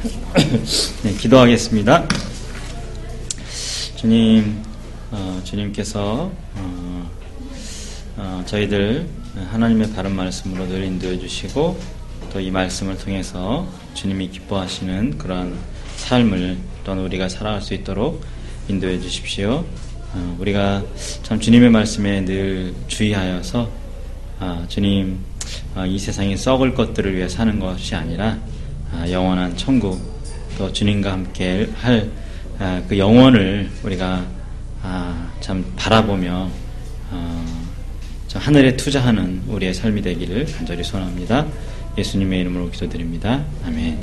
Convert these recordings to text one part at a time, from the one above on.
네, 기도하겠습니다. 주님, 주님께서 저희들 하나님의 바른 말씀으로 늘 인도해 주시고 또 이 말씀을 통해서 주님이 기뻐하시는 그러한 삶을 또한 우리가 살아갈 수 있도록 인도해 주십시오. 우리가 참 주님의 말씀에 늘 주의하여서 주님, 이 세상에 썩을 것들을 위해 사는 것이 아니라 영원한 천국, 또 주님과 함께 할 그 영원을 우리가 참 바라보며 저 하늘에 투자하는 우리의 삶이 되기를 간절히 소원합니다. 예수님의 이름으로 기도드립니다. 아멘.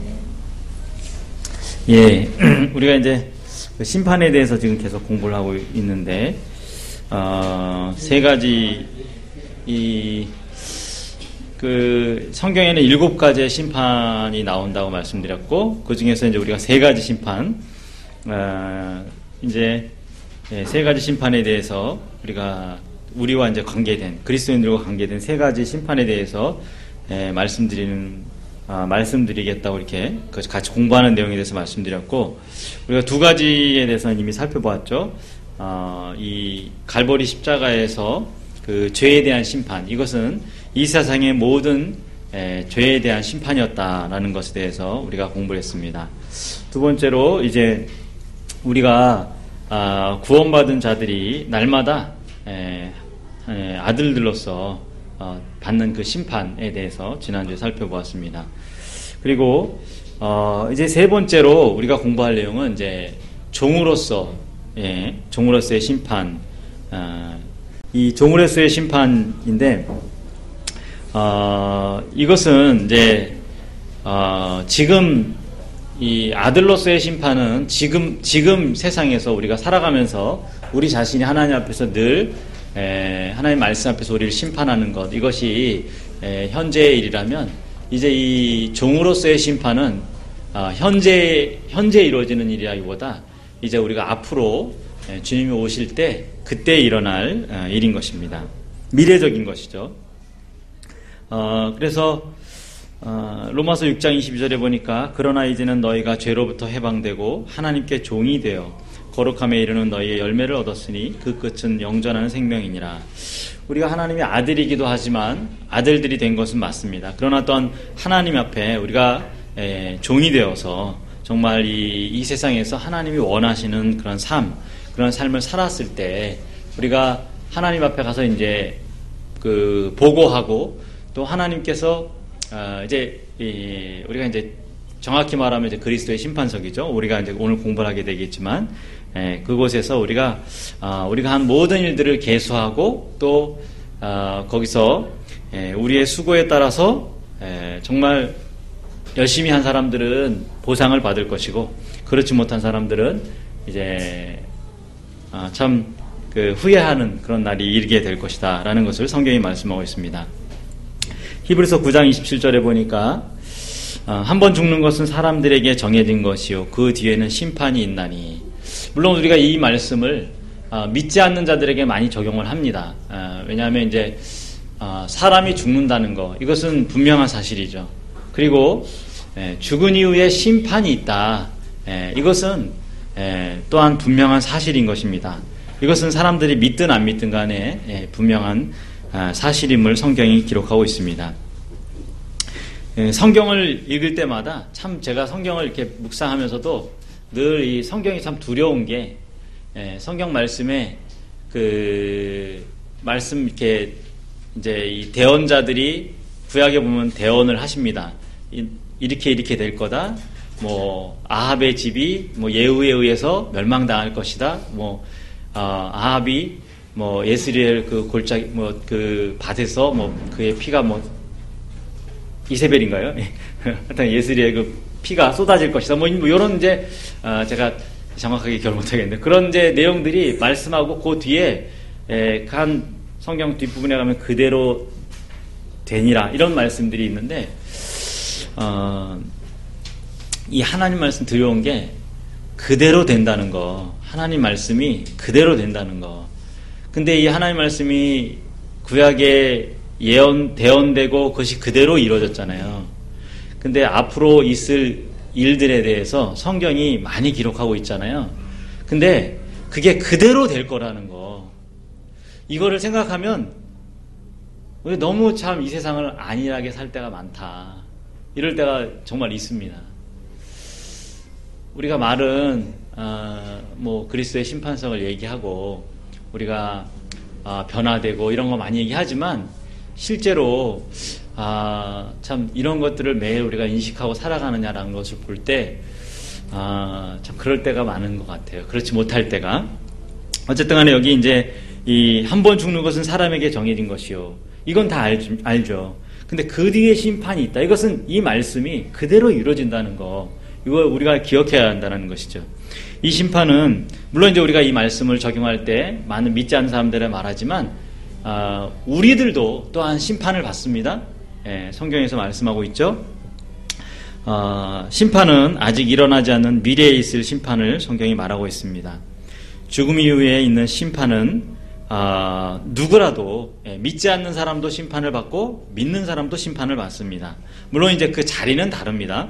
예, 우리가 이제 그 심판에 대해서 지금 계속 공부를 하고 있는데 세 가지 그 성경에는 7가지의 심판이 나온다고 말씀드렸고, 그 중에서 이제 우리가 3가지 심판, 이제 3가지 심판에 대해서 우리와 이제 관계된, 그리스도인들과 관계된 3가지 심판에 대해서 말씀드리겠다고 이렇게 같이 공부하는 내용에 대해서 말씀드렸고, 우리가 2가지에 대해서는 이미 살펴보았죠. 이 갈보리 십자가에서 그 죄에 대한 심판, 이것은 이 세상의 모든 죄에 대한 심판이었다라는 것에 대해서 우리가 공부를 했습니다. 2번째로 이제 우리가 구원받은 자들이 날마다 아들들로서 받는 그 심판에 대해서 지난주에 살펴보았습니다. 그리고 이제 3번째로 우리가 공부할 내용은 이제 종으로서의 심판, 이 종으로서의 심판인데, 이것은 이제 지금 이 아들로서의 심판은 지금 세상에서 우리가 살아가면서 우리 자신이 하나님 앞에서 늘 하나님 말씀 앞에서 우리를 심판하는 것, 이것이 현재의 일이라면, 이제 이 종으로서의 심판은 현재 이루어지는 일이라기보다 이제 우리가 앞으로 주님이 오실 때 그때 일어날 일인 것입니다. 미래적인 것이죠. 그래서 로마서 6장 22절에 보니까, 그러나 이제는 너희가 죄로부터 해방되고 하나님께 종이 되어 거룩함에 이르는 너희의 열매를 얻었으니 그 끝은 영전하는 생명이니라. 우리가 하나님의 아들이기도 하지만 아들들이 된 것은 맞습니다. 그러나 또한 하나님 앞에 우리가 종이 되어서 정말 이 세상에서 하나님이 원하시는 그런 삶을 살았을 때 우리가 하나님 앞에 가서 이제 그 보고하고, 또 하나님께서 우리가 이제 정확히 말하면 이제 그리스도의 심판석이죠. 우리가 이제 오늘 공부를 하게 되겠지만, 그곳에서 우리가 한 모든 일들을 계수하고, 또 거기서 우리의 수고에 따라서 정말 열심히 한 사람들은 보상을 받을 것이고, 그렇지 못한 사람들은 이제 참 그 후회하는 그런 날이 이르게 될 것이다라는 것을 성경이 말씀하고 있습니다. 히브리서 9장 27절에 보니까 한 번 죽는 것은 사람들에게 정해진 것이요 그 뒤에는 심판이 있나니. 물론 우리가 이 말씀을 믿지 않는 자들에게 많이 적용을 합니다. 왜냐하면 이제 사람이 죽는다는 거, 이것은 분명한 사실이죠. 그리고 죽은 이후에 심판이 있다, 이것은 또한 분명한 사실인 것입니다. 이것은 사람들이 믿든 안 믿든 간에 분명한 사실임을 성경이 기록하고 있습니다. 성경을 읽을 때마다 참 제가 성경을 이렇게 묵상하면서도 늘 이 성경이 참 두려운 게, 성경 말씀에 그 말씀 이렇게 이제 이 대언자들이 구약에 보면 대언을 하십니다. 이렇게 될 거다. 뭐 아합의 집이 뭐 예후에 의해서 멸망당할 것이다. 뭐 아합이 뭐 예스리엘 그 골짜기 뭐 그 밭에서 뭐 그의 피가 뭐 이세벨인가요? 하여튼 예스리엘 그 피가 쏟아질 것이다. 뭐 이런 이제 제가 정확하게 기억을 못하겠는데, 그런 이제 내용들이 말씀하고 그 뒤에 한 성경 뒷부분에 가면 그대로 되니라, 이런 말씀들이 있는데, 이 하나님 말씀 두려운 게 그대로 된다는 거, 하나님 말씀이 그대로 된다는 거. 근데 이 하나님 말씀이 구약에 대언되고 그것이 그대로 이루어졌잖아요. 근데 앞으로 있을 일들에 대해서 성경이 많이 기록하고 있잖아요. 근데 그게 그대로 될 거라는 거. 이거를 생각하면 우리 너무 참 이 세상을 안일하게 살 때가 많다. 이럴 때가 정말 있습니다. 우리가 말은 뭐 그리스도의 심판석을 얘기하고 우리가 변화되고 이런 거 많이 얘기하지만 실제로 참 이런 것들을 매일 우리가 인식하고 살아가느냐라는 것을 볼 때 참 그럴 때가 많은 것 같아요. 그렇지 못할 때가. 어쨌든 간에 여기 이제 이 한 번 죽는 것은 사람에게 정해진 것이요. 이건 다 알죠. 근데 그 뒤에 심판이 있다. 이것은 이 말씀이 그대로 이루어진다는 거. 이거 우리가 기억해야 한다는 것이죠. 이 심판은 물론 이제 우리가 이 말씀을 적용할 때 많은 믿지 않는 사람들에 말하지만 우리들도 또한 심판을 받습니다. 예, 성경에서 말씀하고 있죠. 심판은 아직 일어나지 않는 미래에 있을 심판을 성경이 말하고 있습니다. 죽음 이후에 있는 심판은 누구라도 믿지 않는 사람도 심판을 받고 믿는 사람도 심판을 받습니다. 물론 이제 그 자리는 다릅니다.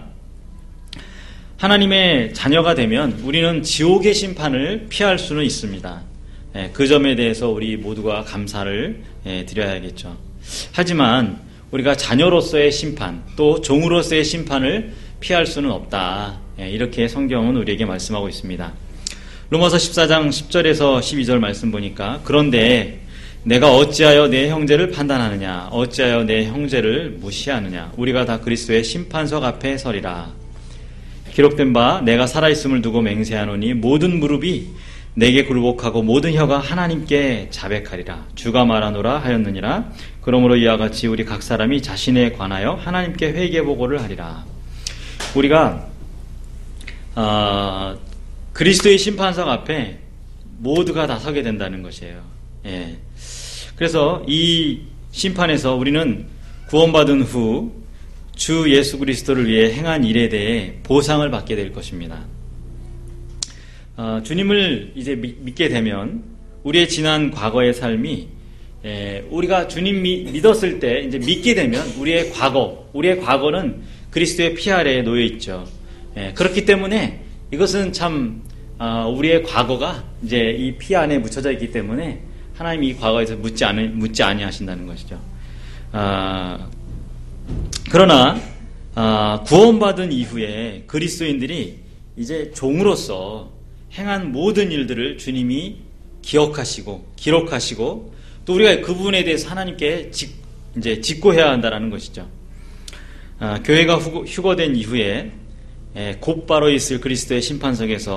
하나님의 자녀가 되면 우리는 지옥의 심판을 피할 수는 있습니다. 그 점에 대해서 우리 모두가 감사를 드려야겠죠. 하지만 우리가 자녀로서의 심판, 또 종으로서의 심판을 피할 수는 없다. 이렇게 성경은 우리에게 말씀하고 있습니다. 로마서 14장 10절에서 12절 말씀 보니까 그런데 내가 어찌하여 내 형제를 판단하느냐 어찌하여 내 형제를 무시하느냐 우리가 다 그리스도의 심판석 앞에 서리라. 기록된 바 내가 살아있음을 두고 맹세하노니 모든 무릎이 내게 굴복하고 모든 혀가 하나님께 자백하리라. 주가 말하노라 하였느니라. 그러므로 이와 같이 우리 각 사람이 자신에 관하여 하나님께 회개 보고를 하리라. 우리가 그리스도의 심판석 앞에 모두가 다 서게 된다는 것이에요. 예. 그래서 이 심판에서 우리는 구원받은 후 주 예수 그리스도를 위해 행한 일에 대해 보상을 받게 될 것입니다. 주님을 이제 믿게 되면 우리의 지난 과거의 삶이 우리가 주님 믿었을 때 이제 믿게 되면 우리의 과거는 그리스도의 피 아래에 놓여 있죠. 그렇기 때문에 이것은 참 우리의 과거가 이제 이 피 안에 묻혀져 있기 때문에 하나님이 이 과거에서 묻지 아니하신다는 것이죠. 그러나 구원받은 이후에 그리스도인들이 이제 종으로서 행한 모든 일들을 주님이 기억하시고 기록하시고 또 우리가 그 부분에 대해서 하나님께 이제 직고해야 한다는 것이죠. 교회가 휴거된 이후에 곧바로 있을 그리스도의 심판석에서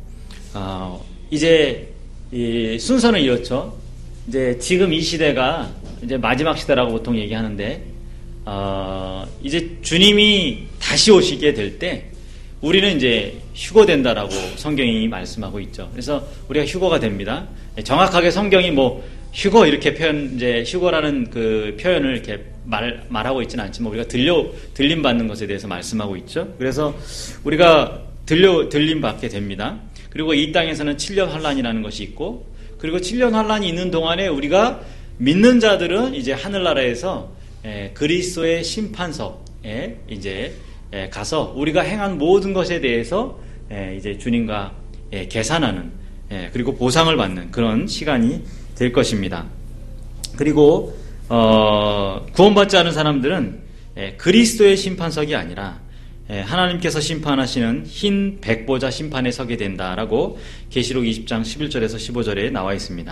이제 이 순서는 이렇죠. 이제 지금 이 시대가 이제 마지막 시대라고 보통 얘기하는데 이제 주님이 다시 오시게 될 때 우리는 이제 휴거된다라고 성경이 말씀하고 있죠. 그래서 우리가 휴거가 됩니다. 정확하게 성경이 뭐 휴거 이렇게 이제 휴거라는 그 표현을 이렇게 말하고 있지는 않지만 우리가 들림 받는 것에 대해서 말씀하고 있죠. 그래서 우리가 들림 받게 됩니다. 그리고 이 땅에서는 7년 환란이라는 것이 있고, 그리고 7년 환란이 있는 동안에 우리가 믿는 자들은 이제 하늘나라에서 그리스도의 심판석에 이제 가서 우리가 행한 모든 것에 대해서 이제 주님과 계산하는 그리고 보상을 받는 그런 시간이 될 것입니다. 그리고 구원받지 않은 사람들은 그리스도의 심판석이 아니라 하나님께서 심판하시는 흰 백보자 심판에 서게 된다라고 계시록 20장 11절에서 15절에 나와 있습니다.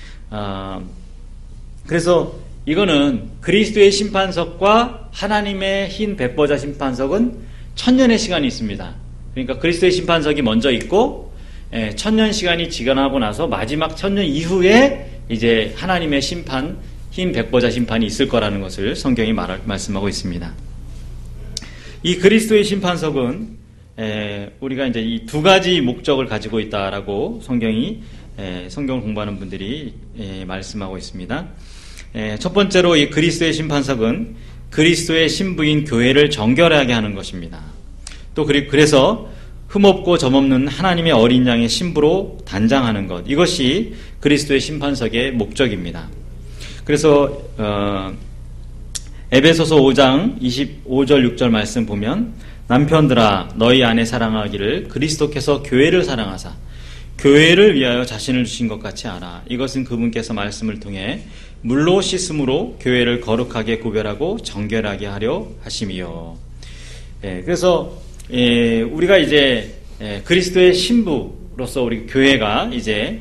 그래서 이거는 그리스도의 심판석과 하나님의 흰 백보자 심판석은 1000년의 시간이 있습니다. 그러니까 그리스도의 심판석이 먼저 있고 1000년 시간이 지나고 나서 마지막 1000년 이후에 이제 하나님의 심판, 흰 백보자 심판이 있을 거라는 것을 성경이 말씀하고 있습니다. 이 그리스도의 심판석은 우리가 이제 이 두 가지 목적을 가지고 있다라고 성경을 공부하는 분들이 말씀하고 있습니다. 첫 번째로 이 그리스도의 심판석은 그리스도의 신부인 교회를 정결하게 하는 것입니다. 또 그래서 흠없고 점없는 하나님의 어린 양의 신부로 단장하는 것, 이것이 그리스도의 심판석의 목적입니다. 그래서 에베소서 5장 25절 6절 말씀 보면 남편들아 너희 아내 사랑하기를 그리스도께서 교회를 사랑하사 교회를 위하여 자신을 주신 것 같이 알아. 이것은 그분께서 말씀을 통해 물로 씻음으로 교회를 거룩하게 구별하고 정결하게 하려 하심이요. 그래서 우리가 이제 그리스도의 신부로서 우리 교회가 이제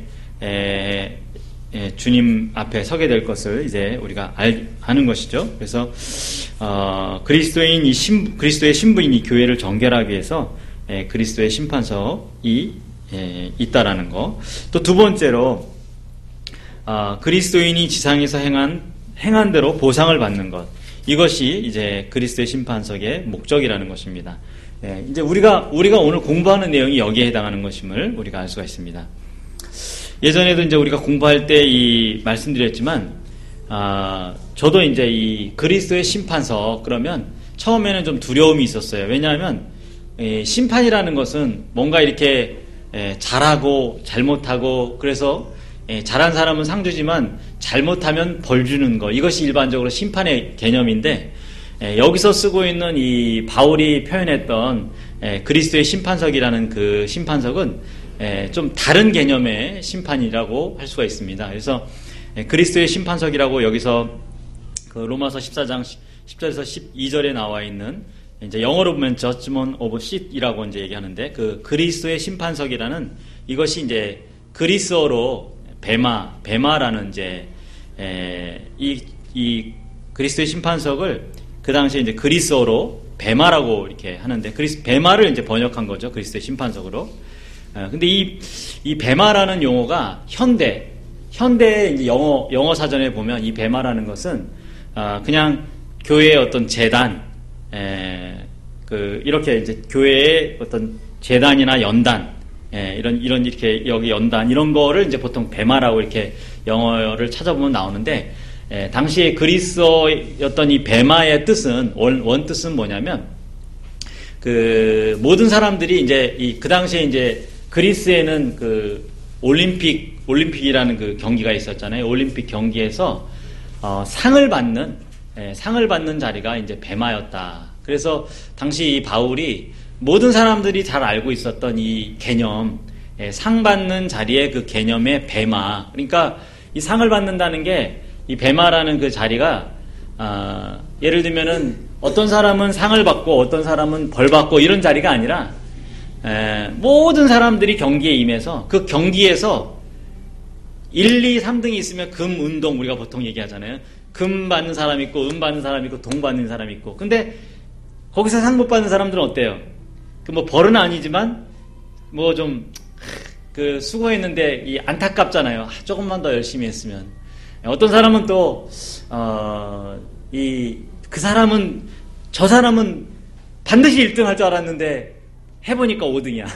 주님 앞에 서게 될 것을 이제 우리가 아는 것이죠. 그래서 그리스도의 신부인 이 교회를 정결하기 위해서 그리스도의 심판석이 있다라는 거. 또 두 번째로 그리스도인이 지상에서 행한 대로 보상을 받는 것. 이것이 이제 그리스도의 심판석의 목적이라는 것입니다. 이제 우리가 오늘 공부하는 내용이 여기에 해당하는 것임을 우리가 알 수가 있습니다. 예전에도 이제 우리가 공부할 때 말씀드렸지만, 저도 이제 이 그리스도의 심판석 그러면 처음에는 좀 두려움이 있었어요. 왜냐하면 심판이라는 것은 뭔가 이렇게 잘하고 잘못하고 그래서 잘한 사람은 상 주지만 잘못하면 벌 주는 거, 이것이 일반적으로 심판의 개념인데, 여기서 쓰고 있는 이 바울이 표현했던 그리스도의 심판석이라는 그 심판석은 좀 다른 개념의 심판이라고 할 수가 있습니다. 그래서 그리스도의 심판석이라고 여기서 그 로마서 14장 10절에서 12절에 나와 있는, 이제 영어로 보면 judgment of seat이라고 이제 얘기하는데, 그 그리스도의 심판석이라는 이것이 이제 그리스어로 베마라는 이제 이 그리스도의 심판석을 그 당시에 이제 그리스어로 베마라고 이렇게 하는데, 베마를 이제 번역한 거죠. 그리스도의 심판석으로. 근데 이 베마라는 용어가 현대의 이제 영어 사전에 보면 이 베마라는 것은 그냥 교회의 어떤 재단, 이렇게 이제 교회의 어떤 재단이나 연단, 이런 이렇게 여기 연단 이런 거를 이제 보통 베마라고 이렇게 영어를 찾아보면 나오는데, 당시에 그리스어였던 이 베마의 뜻은 원 뜻은 뭐냐면, 그 모든 사람들이 이제 그 당시에 이제 그리스에는 그 올림픽이라는 그 경기가 있었잖아요. 올림픽 경기에서 상을 받는 자리가 이제 베마였다. 그래서 당시 이 바울이 모든 사람들이 잘 알고 있었던 이 개념, 상 받는 자리의 그 개념의 베마. 그러니까 이 상을 받는다는 게 이 베마라는 그 자리가 예를 들면은 어떤 사람은 상을 받고 어떤 사람은 벌 받고 이런 자리가 아니라 모든 사람들이 경기에 임해서 그 경기에서 1, 2, 3등이 있으면 금, 운동 우리가 보통 얘기하잖아요. 금 받는 사람 있고 은 받는 사람 있고 동 받는 사람 있고, 근데 거기서 상 못 받는 사람들은 어때요? 그 뭐 벌은 아니지만 뭐 좀 그 수고했는데 이 안타깝잖아요. 조금만 더 열심히 했으면. 어떤 사람은 또 저 사람은 반드시 1등 할 줄 알았는데 해보니까 5등이야.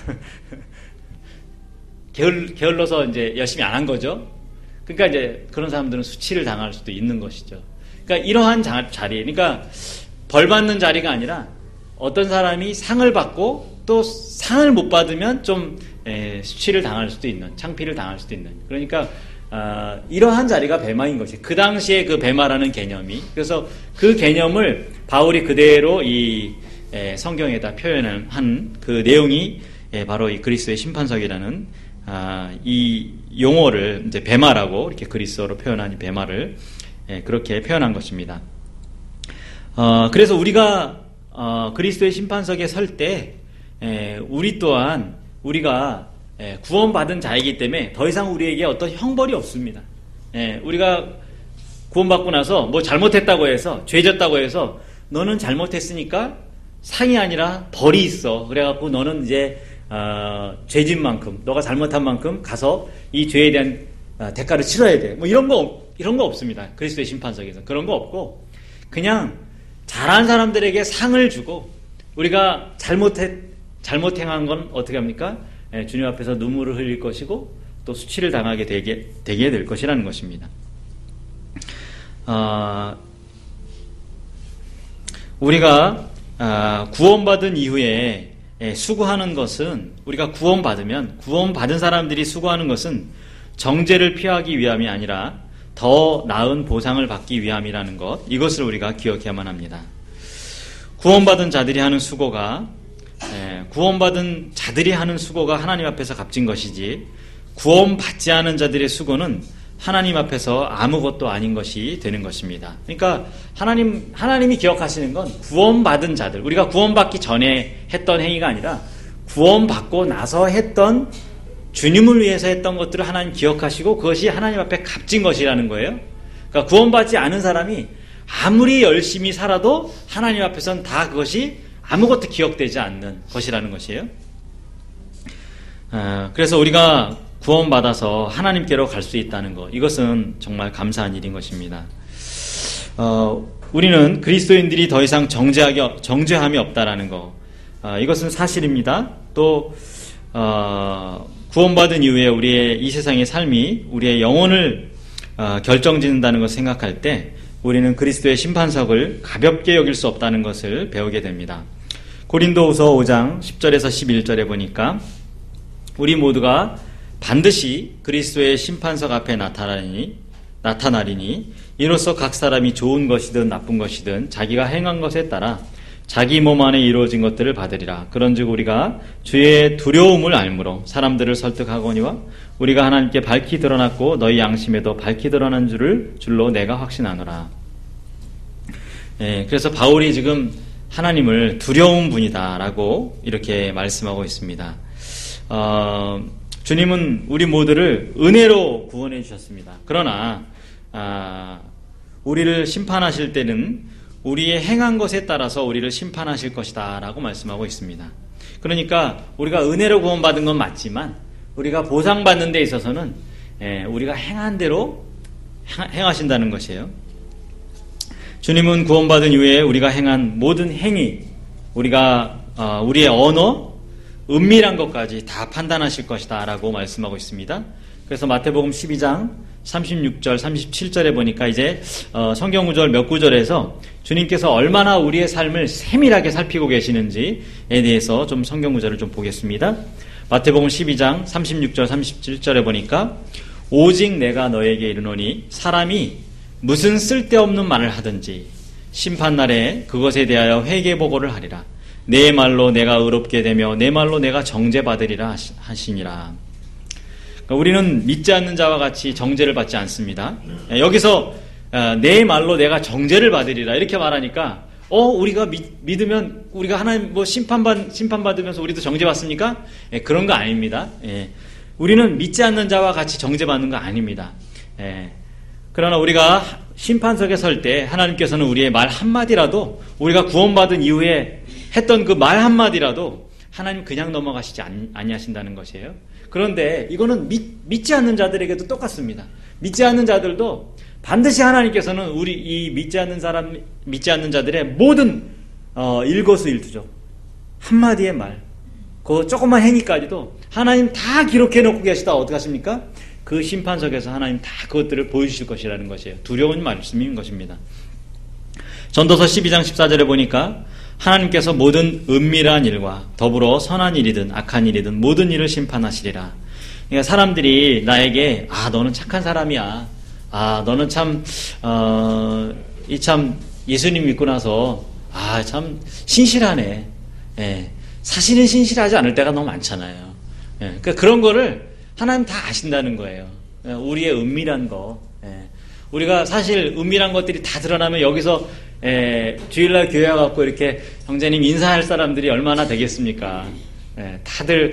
게을러서 이제 열심히 안 한 거죠. 그러니까 이제 그런 사람들은 수치를 당할 수도 있는 것이죠. 그러니까 이러한 자리, 그러니까 벌 받는 자리가 아니라 어떤 사람이 상을 받고 또 상을 못 받으면 좀 수치를 당할 수도 있는, 창피를 당할 수도 있는. 그러니까 이러한 자리가 베마인 것이 그 당시에 그 베마라는 개념이. 그래서 그 개념을 바울이 그대로 이 성경에다 표현한 그 내용이 바로 이 그리스도의 심판석이라는 이 용어를 이제 베마라고 이렇게 그리스어로 표현한 이 베마를 그렇게 표현한 것입니다. 그래서 우리가 그리스도의 심판석에 설 때 우리 또한 우리가 구원받은 자이기 때문에 더 이상 우리에게 어떤 형벌이 없습니다. 우리가 구원받고 나서 뭐 잘못했다고 해서, 죄졌다고 해서 너는 잘못했으니까 상이 아니라 벌이 있어. 그래갖고 너는 이제 죄진 만큼, 너가 잘못한 만큼 가서 이 죄에 대한 대가를 치러야 돼. 뭐 이런 거 없습니다. 그리스도의 심판석에서 그런 거 없고, 그냥 잘한 사람들에게 상을 주고, 우리가 잘못 행한 건 어떻게 합니까? 주님 앞에서 눈물을 흘릴 것이고 또 수치를 당하게 되게 될 것이라는 것입니다. 우리가 구원받은 이후에 수고하는 것은, 우리가 구원받은 사람들이 수고하는 것은 정죄를 피하기 위함이 아니라 더 나은 보상을 받기 위함이라는 것, 이것을 우리가 기억해야만 합니다. 구원받은 자들이 하는 수고가 하나님 앞에서 값진 것이지, 구원받지 않은 자들의 수고는 하나님 앞에서 아무것도 아닌 것이 되는 것입니다. 그러니까 하나님이 기억하시는 건 구원받은 자들, 우리가 구원받기 전에 했던 행위가 아니라 구원받고 나서 했던, 주님을 위해서 했던 것들을 하나님 기억하시고 그것이 하나님 앞에 값진 것이라는 거예요. 그러니까 구원받지 않은 사람이 아무리 열심히 살아도 하나님 앞에서는 다 그것이 아무것도 기억되지 않는 것이라는 것이에요. 그래서 우리가 구원받아서 하나님께로 갈 수 있다는 것, 이것은 정말 감사한 일인 것입니다. 우리는 그리스도인들이 더 이상 정죄함이 없다라는 것, 이것은 사실입니다. 또 구원받은 이후에 우리의 이 세상의 삶이 우리의 영혼을 결정짓는다는 것을 생각할 때 우리는 그리스도의 심판석을 가볍게 여길 수 없다는 것을 배우게 됩니다. 고린도후서 5장 10절에서 11절에 보니까 우리 모두가 반드시 그리스도의 심판석 앞에 나타나리니 이로써 각 사람이 좋은 것이든 나쁜 것이든 자기가 행한 것에 따라 자기 몸 안에 이루어진 것들을 받으리라. 그런즉 우리가 주의 두려움을 알므로 사람들을 설득하거니와 우리가 하나님께 밝히 드러났고 너희 양심에도 밝히 드러난 줄로 내가 확신하노라. 그래서 바울이 지금 하나님을 두려운 분이다라고 이렇게 말씀하고 있습니다. 주님은 우리 모두를 은혜로 구원해 주셨습니다. 그러나 우리를 심판하실 때는 우리의 행한 것에 따라서 우리를 심판하실 것이다 라고 말씀하고 있습니다. 그러니까 우리가 은혜로 구원받은 건 맞지만 우리가 보상받는 데 있어서는 우리가 행한 대로 행하신다는 것이에요. 주님은 구원받은 이후에 우리가 행한 모든 행위, 우리의 언어, 은밀한 것까지 다 판단하실 것이다 라고 말씀하고 있습니다. 그래서 마태복음 12장 36절, 37절에 보니까 이제 성경 구절 몇 구절에서 주님께서 얼마나 우리의 삶을 세밀하게 살피고 계시는지에 대해서 좀 성경 구절을 좀 보겠습니다. 마태복음 12장 36절, 37절에 보니까 오직 내가 너에게 이르노니 사람이 무슨 쓸데없는 말을 하든지 심판날에 그것에 대하여 회개보고를 하리라. 내 말로 내가 의롭게 되며 내 말로 내가 정죄받으리라 하시니라. 우리는 믿지 않는 자와 같이 정죄를 받지 않습니다. 여기서 내 말로 내가 정죄를 받으리라 이렇게 말하니까 우리가 믿으면 우리가 하나님 심판받으면서 우리도 정죄받습니까? 그런 거 아닙니다. 우리는 믿지 않는 자와 같이 정죄받는 거 아닙니다. 그러나 우리가 심판석에 설 때 하나님께서는 우리의 말 한마디라도, 우리가 구원받은 이후에 했던 그 말 한마디라도 하나님 그냥 넘어가시지 아니하신다는 것이에요. 그런데 이거는 믿지 않는 자들에게도 똑같습니다. 믿지 않는 자들도 반드시 하나님께서는 우리 이 믿지 않는 자들의 모든 일거수일투족, 한마디의 말, 그 조그만 행위까지도 하나님 다 기록해 놓고 계시다. 어떻게 하십니까? 그 심판석에서 하나님 다 그것들을 보여주실 것이라는 것이에요. 두려운 말씀인 것입니다. 전도서 12장 14절에 보니까 하나님께서 모든 은밀한 일과 더불어 선한 일이든 악한 일이든 모든 일을 심판하시리라. 그러니까 사람들이 나에게 너는 착한 사람이야. 너는 참 예수님 믿고 나서 참 신실하네. 사실은 신실하지 않을 때가 너무 많잖아요. 그러니까 그런 거를 하나님 다 아신다는 거예요. 우리의 은밀한 거. 우리가 사실 은밀한 것들이 다 드러나면 여기서 주일날 교회 와갖고 이렇게 형제님 인사할 사람들이 얼마나 되겠습니까? 다들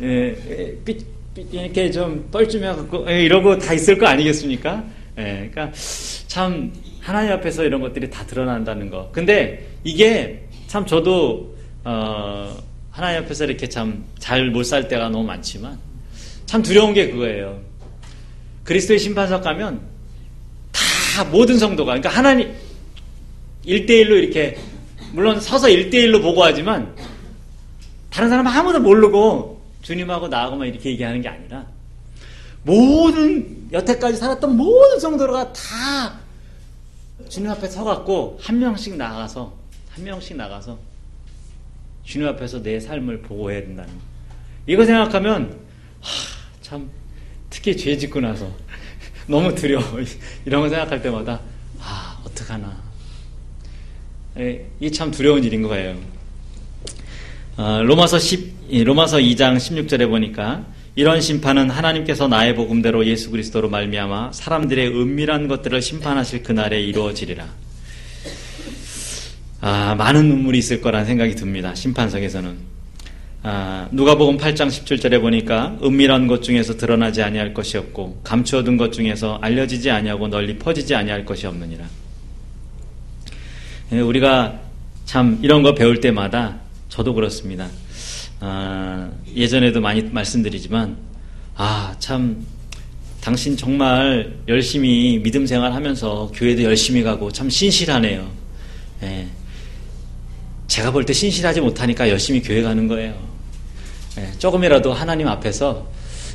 이렇게 좀 뻘쭘해갖고 이러고 다 있을 거 아니겠습니까? 그러니까 참 하나님 앞에서 이런 것들이 다 드러난다는 거. 근데 이게 참 저도 하나님 앞에서 이렇게 참 잘 못 살 때가 너무 많지만 참 두려운 게 그거예요. 그리스도의 심판석 가면 다 모든 성도가, 그러니까 하나님 1대1로 이렇게, 물론 서서 1대1로 보고하지만 다른 사람 아무도 모르고 주님하고 나하고만 이렇게 얘기하는 게 아니라 모든 여태까지 살았던 모든 성도가 다 주님 앞에 서갖고 한 명씩 나가서 주님 앞에서 내 삶을 보고해야 된다는 거. 이거 생각하면 참 특히 죄 짓고 나서 너무 두려워. 이런 거 생각할 때마다 어떡하나. 이게 참 두려운 일인 거예요. 로마서 2장 16절에 보니까 이런 심판은 하나님께서 나의 복음대로 예수 그리스도로 말미암아 사람들의 은밀한 것들을 심판하실 그날에 이루어지리라. 많은 눈물이 있을 거란 생각이 듭니다. 심판석에서는. 누가복음 8장 17절에 보니까 은밀한 것 중에서 드러나지 아니할 것이 없고 감추어둔 것 중에서 알려지지 아니하고 널리 퍼지지 아니할 것이 없느니라. 우리가 참 이런 거 배울 때마다 저도 그렇습니다. 예전에도 많이 말씀드리지만 참 당신 정말 열심히 믿음 생활하면서 교회도 열심히 가고 참 신실하네요. 제가 볼 때 신실하지 못하니까 열심히 교회 가는 거예요. 조금이라도 하나님 앞에서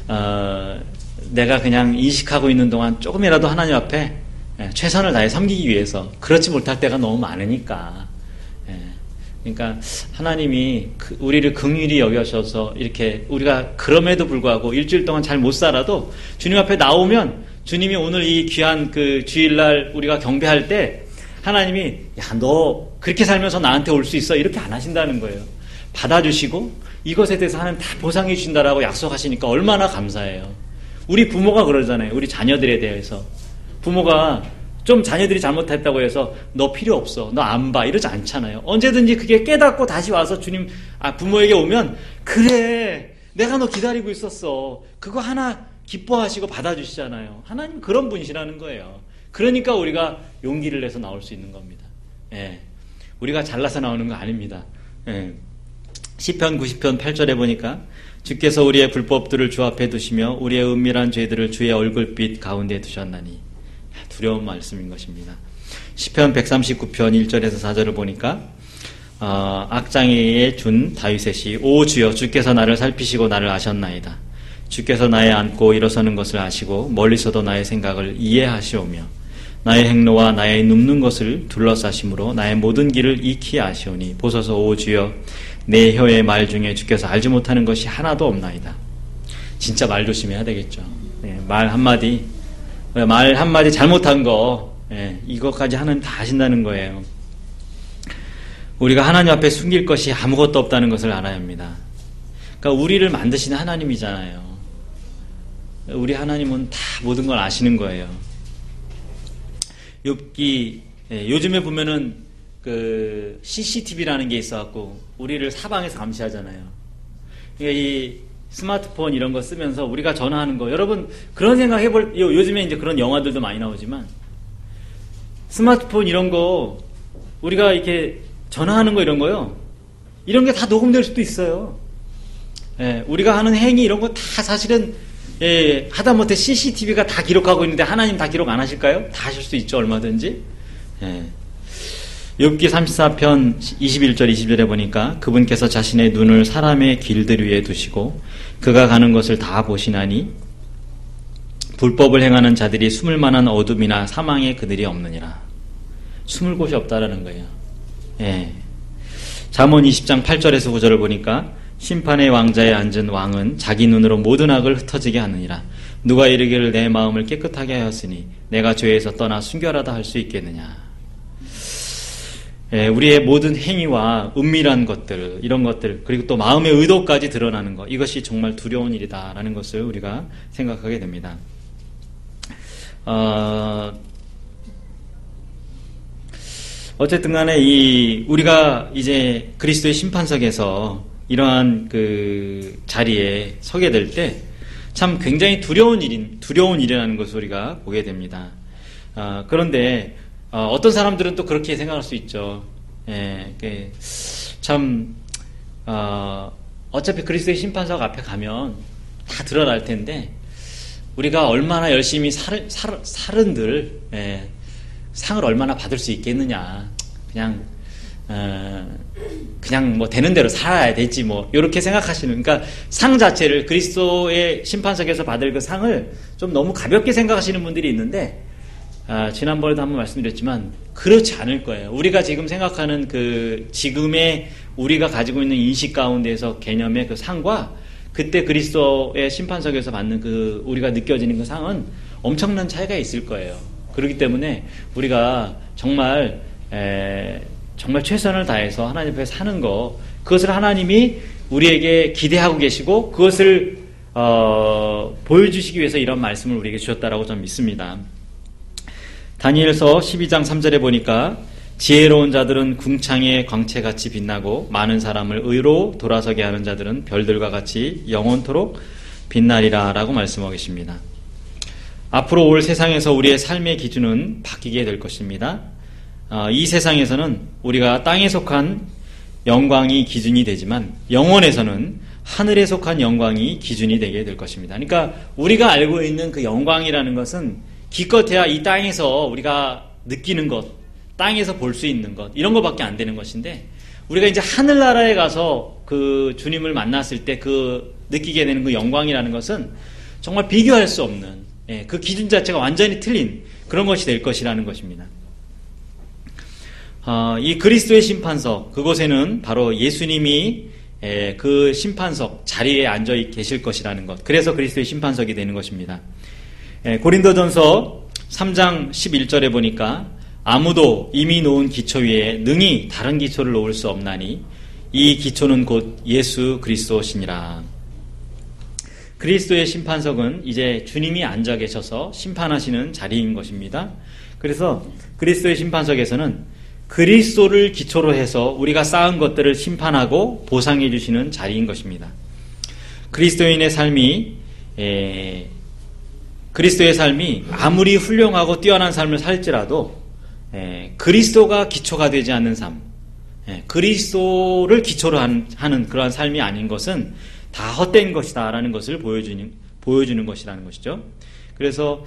내가 그냥 인식하고 있는 동안 조금이라도 하나님 앞에 최선을 다해 섬기기 위해서 그렇지 못할 때가 너무 많으니까. 그러니까 하나님이 우리를 긍휼히 여겨셔서 이렇게 우리가 그럼에도 불구하고 일주일 동안 잘 못 살아도 주님 앞에 나오면 주님이 오늘 이 귀한 그 주일날 우리가 경배할 때 하나님이 너 그렇게 살면서 나한테 올 수 있어 이렇게 안 하신다는 거예요. 받아주시고 이것에 대해서 하나님 다 보상해 주신다라고 약속하시니까 얼마나 감사해요. 우리 부모가 그러잖아요. 우리 자녀들에 대해서 부모가 좀 자녀들이 잘못했다고 해서 너 필요 없어, 너 안 봐 이러지 않잖아요. 언제든지 그게 깨닫고 다시 와서 주님 부모에게 오면 그래 내가 너 기다리고 있었어 그거 하나 기뻐하시고 받아주시잖아요. 하나님 그런 분이시라는 거예요. 그러니까 우리가 용기를 내서 나올 수 있는 겁니다. 우리가 잘나서 나오는 거 아닙니다. 시편 90편 8절에 보니까 주께서 우리의 불법들을 주 앞에 두시며 우리의 은밀한 죄들을 주의 얼굴빛 가운데 두셨나니. 두려운 말씀인 것입니다. 시편 139편 1절에서 4절을 보니까 악장애에 준 다윗의 시 오 주여 주께서 나를 살피시고 나를 아셨나이다. 주께서 나의 앉고 일어서는 것을 아시고 멀리서도 나의 생각을 이해하시오며 나의 행로와 나의 눕는 것을 둘러싸심으로 나의 모든 길을 익히 아시오니 보소서 오 주여 내 혀의 말 중에 주께서 알지 못하는 것이 하나도 없나이다. 진짜 말 조심해야 되겠죠. 말 한마디 잘못한 거 이것까지 하나님 다 아신다는 거예요. 우리가 하나님 앞에 숨길 것이 아무것도 없다는 것을 알아야 합니다. 그러니까 우리를 만드신 하나님이잖아요. 우리 하나님은 다 모든 걸 아시는 거예요. 욥기 요즘에 보면은 그 CCTV라는 게 있어갖고 우리를 사방에서 감시하잖아요. 그러니까 이 스마트폰 이런 거 쓰면서 우리가 전화하는 거 여러분 그런 생각 해볼 요즘에 이제 그런 영화들도 많이 나오지만 스마트폰 이런 거 우리가 이렇게 전화하는 거 이런 거요 이런 게 다 녹음될 수도 있어요. 우리가 하는 행위 이런 거 다 사실은 하다못해 CCTV가 다 기록하고 있는데 하나님 다 기록 안 하실까요? 다 하실 수 있죠. 얼마든지. 욥기 34편 21절 20절에 보니까 그분께서 자신의 눈을 사람의 길들 위에 두시고 그가 가는 것을 다 보시나니 불법을 행하는 자들이 숨을 만한 어둠이나 사망에 그들이 없느니라. 숨을 곳이 없다라는 거예요. 잠언 20장 8절에서 9절을 보니까 심판의 왕자에 앉은 왕은 자기 눈으로 모든 악을 흩어지게 하느니라. 누가 이르기를 내 마음을 깨끗하게 하였으니 내가 죄에서 떠나 순결하다 할 수 있겠느냐. 우리의 모든 행위와 은밀한 것들, 이런 것들, 그리고 또 마음의 의도까지 드러나는 것, 이것이 정말 두려운 일이다라는 것을 우리가 생각하게 됩니다. 어쨌든 간에 우리가 이제 그리스도의 심판석에서 이러한 그 자리에 서게 될 때 참 굉장히 두려운 일이라는 것을 우리가 보게 됩니다. 그런데 어떤 사람들은 또 그렇게 생각할 수 있죠. 참 어차피 그리스도의 심판석 앞에 가면 다 드러날 텐데 우리가 얼마나 열심히 살은들 상을 얼마나 받을 수 있겠느냐. 그냥 뭐 되는 대로 살아야 되지 뭐 이렇게 생각하시는, 그러니까 상 자체를 그리스도의 심판석에서 받을 그 상을 좀 너무 가볍게 생각하시는 분들이 있는데 지난번에도 한번 말씀드렸지만 그렇지 않을 거예요. 우리가 지금 생각하는 그 지금의 우리가 가지고 있는 인식 가운데에서 개념의 그 상과 그때 그리스도의 심판석에서 받는 그 우리가 느껴지는 그 상은 엄청난 차이가 있을 거예요. 그렇기 때문에 우리가 정말 최선을 다해서 하나님 앞에 사는 거, 그것을 하나님이 우리에게 기대하고 계시고 그것을 보여주시기 위해서 이런 말씀을 우리에게 주셨다라고 저는 믿습니다. 다니엘서 12장 3절에 보니까 지혜로운 자들은 궁창의 광채같이 빛나고 많은 사람을 의로 돌아서게 하는 자들은 별들과 같이 영원토록 빛나리라 라고 말씀하고 계십니다. 앞으로 올 세상에서 우리의 삶의 기준은 바뀌게 될 것입니다. 이 세상에서는 우리가 땅에 속한 영광이 기준이 되지만 영원에서는 하늘에 속한 영광이 기준이 되게 될 것입니다. 그러니까 우리가 알고 있는 그 영광이라는 것은 기껏해야 이 땅에서 우리가 느끼는 것, 땅에서 볼 수 있는 것, 이런 것밖에 안 되는 것인데, 우리가 이제 하늘나라에 가서 그 주님을 만났을 때 그 느끼게 되는 그 영광이라는 것은 정말 비교할 수 없는, 그 기준 자체가 완전히 틀린 그런 것이 될 것이라는 것입니다. 이 그리스도의 심판석, 그곳에는 바로 예수님이 그 심판석 자리에 앉아 계실 것이라는 것, 그래서 그리스도의 심판석이 되는 것입니다. 고린도전서 3장 11절에 보니까 아무도 이미 놓은 기초 위에 능히 다른 기초를 놓을 수 없나니 이 기초는 곧 예수 그리스도시니라. 그리스도의 심판석은 이제 주님이 앉아 계셔서 심판하시는 자리인 것입니다. 그래서 그리스도의 심판석에서는 그리스도를 기초로 해서 우리가 쌓은 것들을 심판하고 보상해 주시는 자리인 것입니다. 그리스도의 삶이 아무리 훌륭하고 뛰어난 삶을 살지라도 그리스도가 기초가 되지 않는 삶, 그리스도를 기초로 하는 그러한 삶이 아닌 것은 다 헛된 것이다 라는 것을 보여주는 것이라는 것이죠. 그래서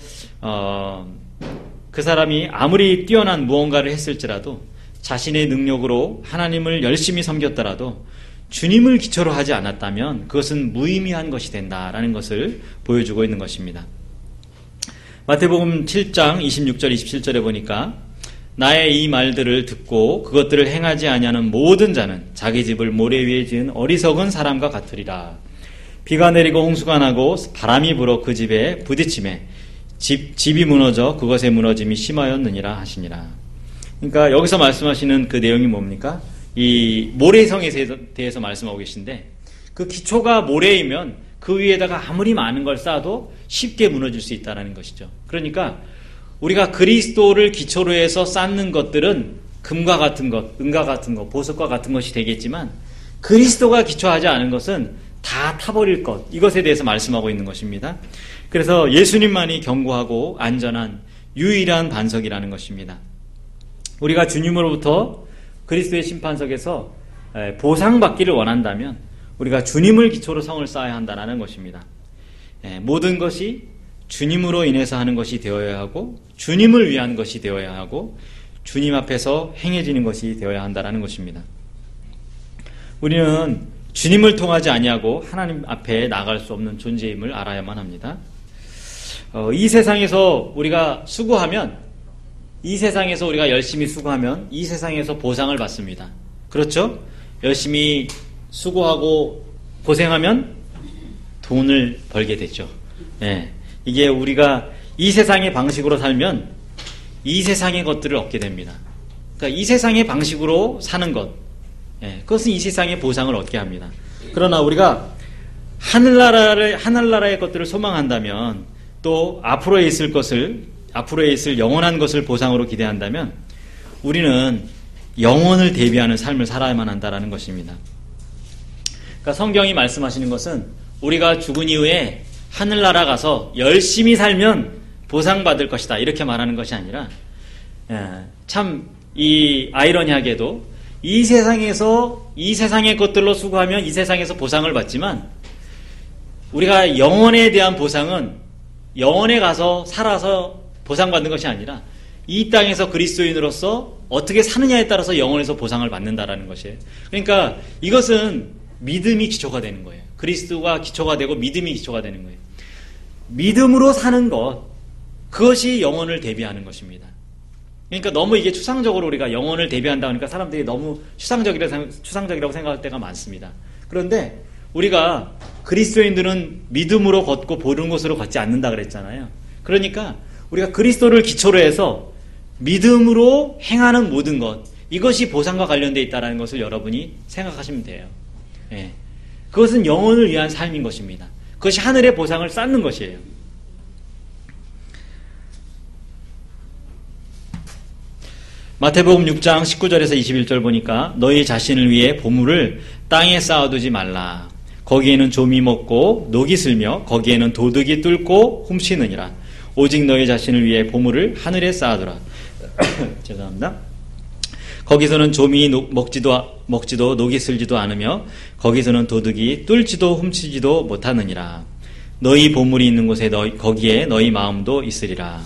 그 사람이 아무리 뛰어난 무언가를 했을지라도 자신의 능력으로 하나님을 열심히 섬겼더라도 주님을 기초로 하지 않았다면 그것은 무의미한 것이 된다라는 것을 보여주고 있는 것입니다. 마태복음 7장 26절 27절에 보니까 나의 이 말들을 듣고 그것들을 행하지 아니하는 모든 자는 자기 집을 모래 위에 지은 어리석은 사람과 같으리라. 비가 내리고 홍수가 나고 바람이 불어 그 집에 부딪힘에 집이 무너져 그것의 무너짐이 심하였느니라 하시니라. 그러니까 여기서 말씀하시는 그 내용이 뭡니까? 이 모래성에 대해서 말씀하고 계신데, 그 기초가 모래이면 그 위에다가 아무리 많은 걸 쌓아도 쉽게 무너질 수 있다는 것이죠. 그러니까 우리가 그리스도를 기초로 해서 쌓는 것들은 금과 같은 것, 은과 같은 것, 보석과 같은 것이 되겠지만 그리스도가 기초하지 않은 것은 다 타버릴 것, 이것에 대해서 말씀하고 있는 것입니다. 그래서 예수님만이 견고하고 안전한 유일한 반석이라는 것입니다. 우리가 주님으로부터 그리스도의 심판석에서 보상받기를 원한다면 우리가 주님을 기초로 성을 쌓아야 한다는 것입니다. 모든 것이 주님으로 인해서 하는 것이 되어야 하고 주님을 위한 것이 되어야 하고 주님 앞에서 행해지는 것이 되어야 한다는 것입니다. 우리는 주님을 통하지 아니하고 하나님 앞에 나갈 수 없는 존재임을 알아야만 합니다. 이 세상에서 우리가 수고하면, 이 세상에서 우리가 열심히 수고하면 이 세상에서 보상을 받습니다. 그렇죠? 열심히 수고하고 고생하면 돈을 벌게 되죠. 이게 우리가 이 세상의 방식으로 살면 이 세상의 것들을 얻게 됩니다. 그러니까 이 세상의 방식으로 사는 것, 그것은 이 세상의 보상을 얻게 합니다. 그러나 우리가 하늘나라의 것들을 소망한다면, 또 앞으로 있을 영원한 것을 보상으로 기대한다면 우리는 영원을 대비하는 삶을 살아야만 한다는 것입니다. 그러니까 성경이 말씀하시는 것은 우리가 죽은 이후에 하늘나라 가서 열심히 살면 보상받을 것이다, 이렇게 말하는 것이 아니라, 참 이 아이러니하게도 이 세상에서 이 세상의 것들로 수고하면 이 세상에서 보상을 받지만 우리가 영원에 대한 보상은 영원에 가서 살아서 보상받는 것이 아니라 이 땅에서 그리스도인으로서 어떻게 사느냐에 따라서 영원에서 보상을 받는다라는 것이에요. 그러니까 이것은 믿음이 기초가 되는 거예요. 그리스도가 기초가 되고 믿음이 기초가 되는 거예요. 믿음으로 사는 것, 그것이 영원을 대비하는 것입니다. 그러니까 너무 이게 추상적으로 우리가 영원을 대비한다 하니까 사람들이 너무 추상적이라고 생각할 때가 많습니다. 그런데 우리가 그리스도인들은 믿음으로 걷고 보는 것으로 걷지 않는다 그랬잖아요. 그러니까 우리가 그리스도를 기초로 해서 믿음으로 행하는 모든 것, 이것이 보상과 관련되어 있다는 것을 여러분이 생각하시면 돼요. 예. 그것은 영혼을 위한 삶인 것입니다. 그것이 하늘의 보상을 쌓는 것이에요. 마태복음 6장 19절에서 21절 보니까 너희 자신을 위해 보물을 땅에 쌓아두지 말라. 거기에는 좀이 먹고 녹이 슬며 거기에는 도둑이 뚫고 훔치느니라. 오직 너희 자신을 위해 보물을 하늘에 쌓아두라. 죄송합니다. 거기서는 좀이 먹지도 녹이 슬지도 않으며 거기서는 도둑이 뚫지도 훔치지도 못하느니라. 너희 보물이 있는 곳에 거기에 너희 마음도 있으리라.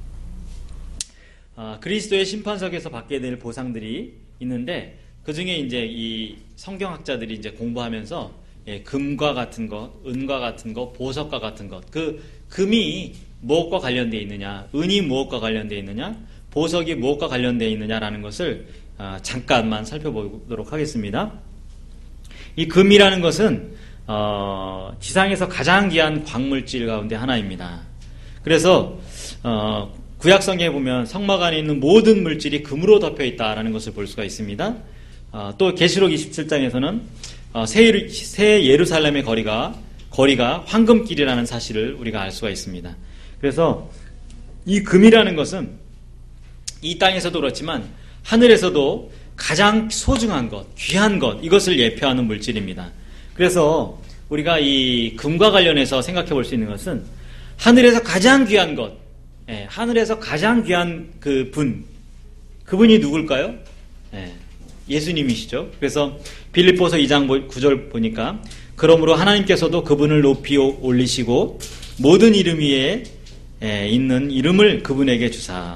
그리스도의 심판석에서 받게 될 보상들이 있는데, 그 중에 이제 이 성경학자들이 이제 공부하면서 금과 같은 것, 은과 같은 것, 보석과 같은 것, 그 금이 무엇과 관련되어 있느냐, 은이 무엇과 관련되어 있느냐, 보석이 무엇과 관련되어 있느냐라는 것을 잠깐만 살펴보도록 하겠습니다. 이 금이라는 것은 지상에서 가장 귀한 광물질 가운데 하나입니다. 그래서 구약성경에 보면 성막 안에 있는 모든 물질이 금으로 덮여 있다라는 것을 볼 수가 있습니다. 또 계시록 27장에서는 새 예루살렘의 거리가 황금길이라는 사실을 우리가 알 수가 있습니다. 그래서 이 금이라는 것은 이 땅에서도 그렇지만 하늘에서도 가장 소중한 것, 귀한 것, 이것을 예표하는 물질입니다. 그래서 우리가 이 금과 관련해서 생각해 볼 수 있는 것은 하늘에서 가장 귀한 것, 하늘에서 가장 귀한 그분이 누굴까요? 예수님이시죠. 그래서 빌립보서 2장 9절 보니까 그러므로 하나님께서도 그분을 높이 올리시고 모든 이름 위에 있는 이름을 그분에게 주사.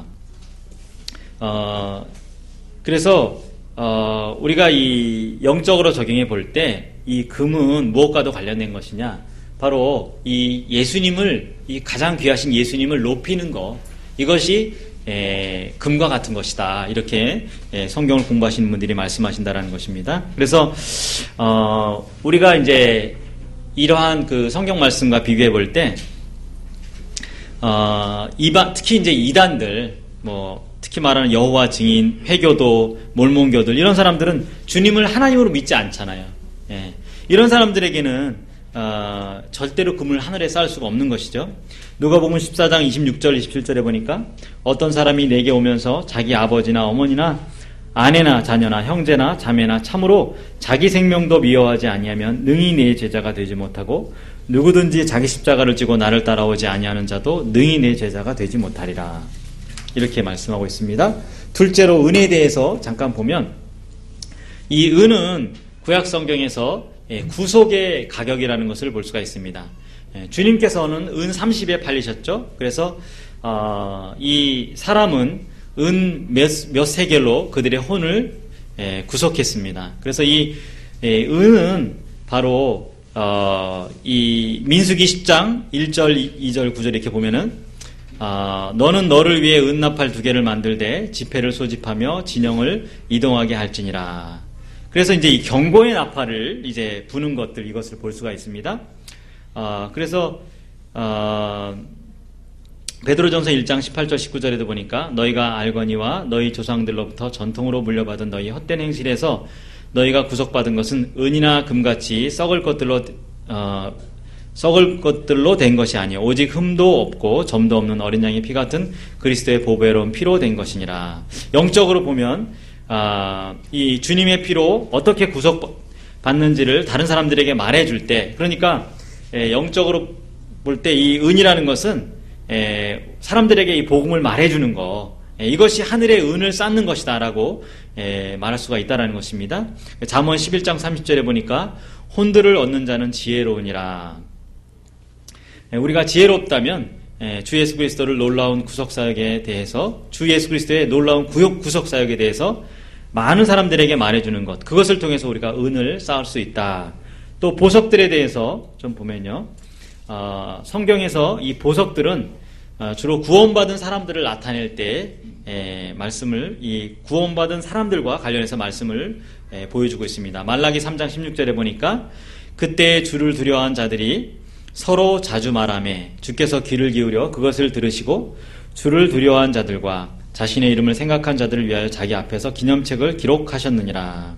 그래서 우리가 이 영적으로 적용해 볼 때 이 금은 무엇과도 관련된 것이냐? 바로 이 예수님을, 이 가장 귀하신 예수님을 높이는 것, 이것이 금과 같은 것이다. 이렇게 성경을 공부하시는 분들이 말씀하신다라는 것입니다. 그래서 우리가 이제 이러한 그 성경 말씀과 비교해 볼 때 특히 이제 이단들, 특히 말하는 여호와 증인, 회교도, 몰몬교들, 이런 사람들은 주님을 하나님으로 믿지 않잖아요. 이런 사람들에게는 절대로 금을 하늘에 쌓을 수가 없는 것이죠. 누가복음 14장 26절 27절에 보니까 어떤 사람이 내게 오면서 자기 아버지나 어머니나 아내나 자녀나 형제나 자매나 참으로 자기 생명도 미워하지 아니하면 능히 내 제자가 되지 못하고 누구든지 자기 십자가를 지고 나를 따라오지 아니하는 자도 능히 내 제자가 되지 못하리라. 이렇게 말씀하고 있습니다. 둘째로 은에 대해서 잠깐 보면 이 은은 구약 성경에서 구속의 가격이라는 것을 볼 수가 있습니다. 주님께서는 은 30에 팔리셨죠. 그래서 이 사람은 은 몇 세겔로 그들의 혼을 구속했습니다. 그래서 이 은은 바로 이 민수기 10장 1절 2절 9절 이렇게 보면은 너는 너를 위해 은나팔 2개를 만들되 지폐를 소집하며 진영을 이동하게 할지니라. 그래서 이제 이 경고의 나팔을 이제 부는 것들, 이것을 볼 수가 있습니다. 그래서 베드로전서 1장 18절 19절에도 보니까 너희가 알거니와 너희 조상들로부터 전통으로 물려받은 너희 헛된 행실에서 너희가 구속받은 것은 은이나 금같이 썩을 것들로 된 것이 아니요 오직 흠도 없고 점도 없는 어린 양의 피 같은 그리스도의 보배로운 피로 된 것이니라. 영적으로 보면 이 주님의 피로 어떻게 구속받는지를 다른 사람들에게 말해줄 때, 그러니까 영적으로 볼 때 이 은이라는 것은 사람들에게 이 복음을 말해주는 거, 이것이 하늘의 은을 쌓는 것이다 라고 말할 수가 있다는 것입니다. 잠언 11장 30절에 보니까 혼들을 얻는 자는 지혜로우니라. 우리가 지혜롭다면 주 예수 그리스도를 놀라운 구속사역에 대해서, 주 예수 그리스도의 놀라운 구속사역에 대해서 많은 사람들에게 말해주는 것, 그것을 통해서 우리가 은을 쌓을 수 있다. 또 보석들에 대해서 좀 보면요, 성경에서 이 보석들은 주로 구원받은 사람들을 나타낼 때 말씀을, 이 구원받은 사람들과 관련해서 말씀을 보여주고 있습니다. 말라기 3장 16절에 보니까 그때 주를 두려워한 자들이 서로 자주 말하매 주께서 귀를 기울여 그것을 들으시고 주를 두려워한 자들과 자신의 이름을 생각한 자들을 위하여 자기 앞에서 기념책을 기록하셨느니라.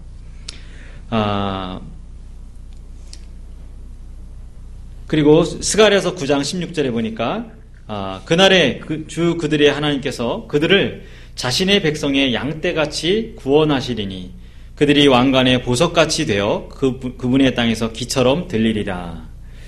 그리고 스가랴서 9장 16절에 보니까 그날에 그들의 하나님께서 그들을 자신의 백성의 양떼같이 구원하시리니 그들이 왕관의 보석같이 되어 그분의 땅에서 기처럼 들리리라.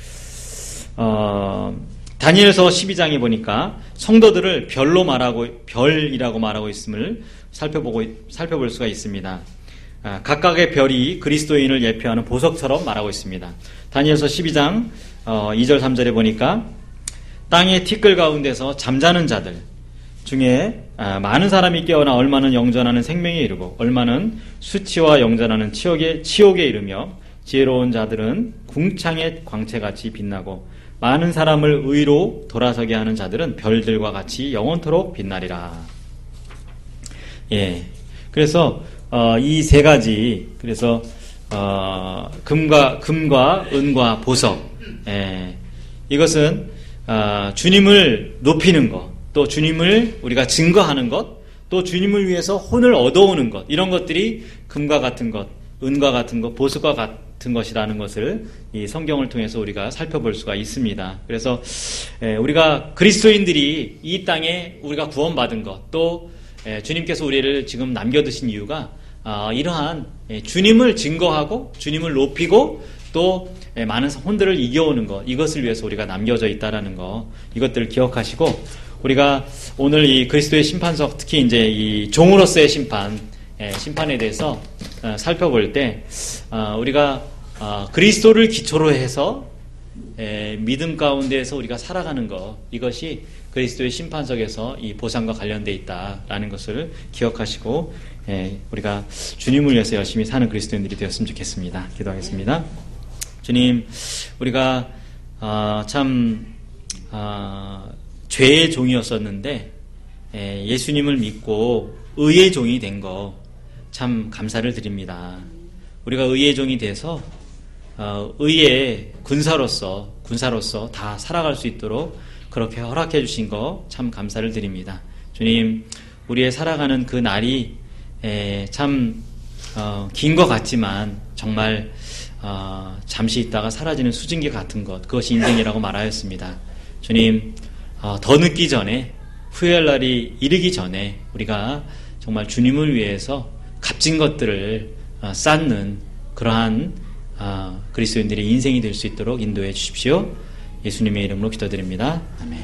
다니엘서 12장에 보니까 성도들을 별이라고 말하고 있음을 살펴볼 수가 있습니다. 각각의 별이 그리스도인을 예표하는 보석처럼 말하고 있습니다. 다니엘서 12장 2절 3절에 보니까 땅의 티끌 가운데서 잠자는 자들 중에 많은 사람이 깨어나 얼마는 영전하는 생명에 이르고 얼마는 수치와 영전하는 치욕에 이르며 지혜로운 자들은 궁창의 광채같이 빛나고 많은 사람을 의로 돌아서게 하는 자들은 별들과 같이 영원토록 빛나리라. 예. 그래서 이 세 가지, 그래서 금과 은과 보석, 예. 이것은 주님을 높이는 것, 또 주님을 우리가 증거하는 것, 또 주님을 위해서 혼을 얻어오는 것, 이런 것들이 금과 같은 것, 은과 같은 것, 보석과 같은 것이라는 것을 이 성경을 통해서 우리가 살펴볼 수가 있습니다. 그래서 우리가 그리스도인들이 이 땅에 우리가 구원받은 것, 또 주님께서 우리를 지금 남겨두신 이유가 이러한 주님을 증거하고 주님을 높이고 또 많은 혼들을 이겨오는 것, 이것을 위해서 우리가 남겨져 있다라는 것, 이것들을 기억하시고 우리가 오늘 이 그리스도의 심판석, 특히 이제 이 종으로서의 심판에 대해서 살펴볼 때 우리가 그리스도를 기초로 해서 믿음 가운데에서 우리가 살아가는 것, 이것이 그리스도의 심판석에서 이 보상과 관련되어 있다라는 것을 기억하시고 우리가 주님을 위해서 열심히 사는 그리스도인들이 되었으면 좋겠습니다. 기도하겠습니다. 주님, 우리가 참 죄의 종이었었는데 예수님을 믿고 의의 종이 된 거 참 감사를 드립니다. 우리가 의의 종이 돼서 의의 군사로서 다 살아갈 수 있도록 그렇게 허락해 주신 거 참 감사를 드립니다. 주님, 우리의 살아가는 그 날이 참 긴 것 같지만 정말 잠시 있다가 사라지는 수증기 같은 것, 그것이 인생이라고 말하였습니다. 주님, 더 늦기 전에, 후회할 날이 이르기 전에 우리가 정말 주님을 위해서 값진 것들을 쌓는 그러한 그리스도인들의 인생이 될 수 있도록 인도해 주십시오. 예수님의 이름으로 기도드립니다. 아멘.